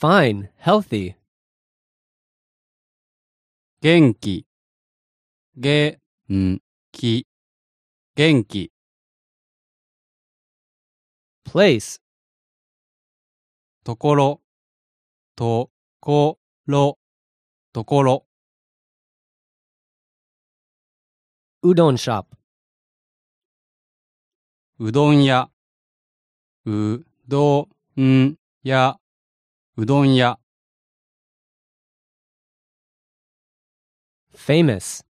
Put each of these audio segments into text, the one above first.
fine, healthy. 元気、元気、元気。 Place, ところ、ところ、ところ。 udon shop. うどん屋、うどん屋、うどん屋。 Famous,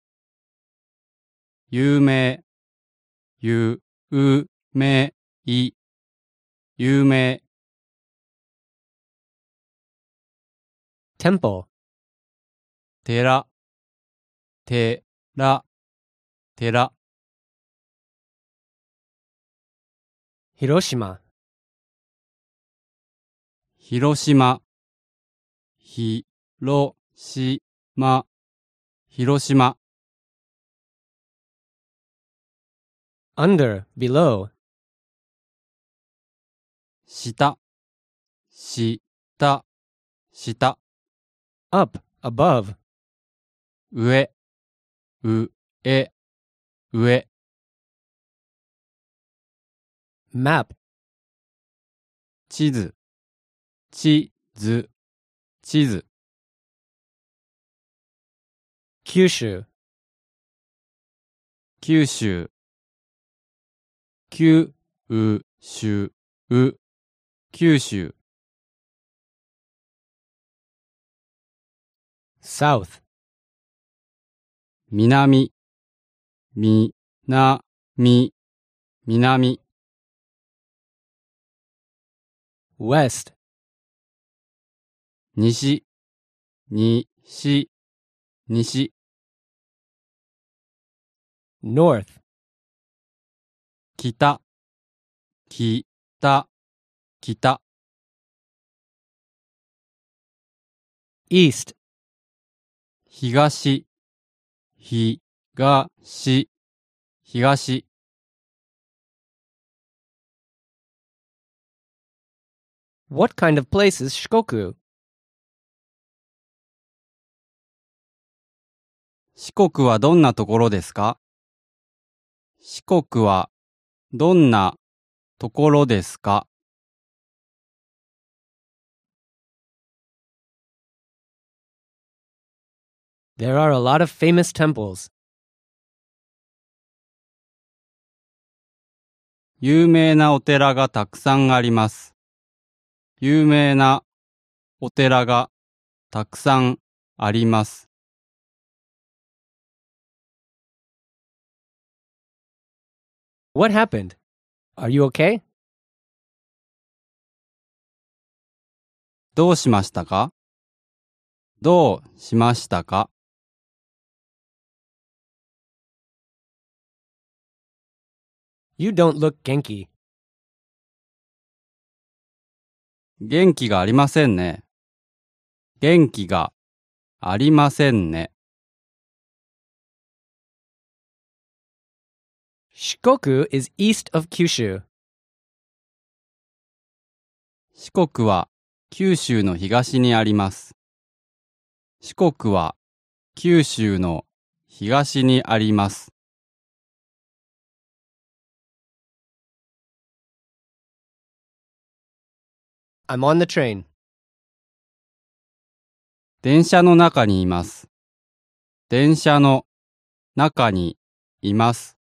有名、有名、有名。 temple, 寺、寺、寺。 Hiroshima, 広島、広島、広島。 under, below. 下、下、下。 Up, above. 上、上、上。 Map, 地図、地図、地図。 Kyushu, 九州、九州、九州。 south, 南、南、南。 west, 西、西、西。 north, 北、北、北。 east, 東、東、東。 What kind of place is Shikoku? 四国はどんなところですか？四国はどんなところですか？ There are a lot of famous temples. 有名なお寺がたくさんあります。有名なお寺がたくさんあります。 What happened? Are you okay? どうしましたか？どうしましたか？ You don't look genki. 元気がありませんね。元気がありませんね。 Shikoku is east of Kyushu. 四国は九州の東にあります。四国は九州の東にあります。 I'm on the train. 電車の中にいます。電車の中にいます。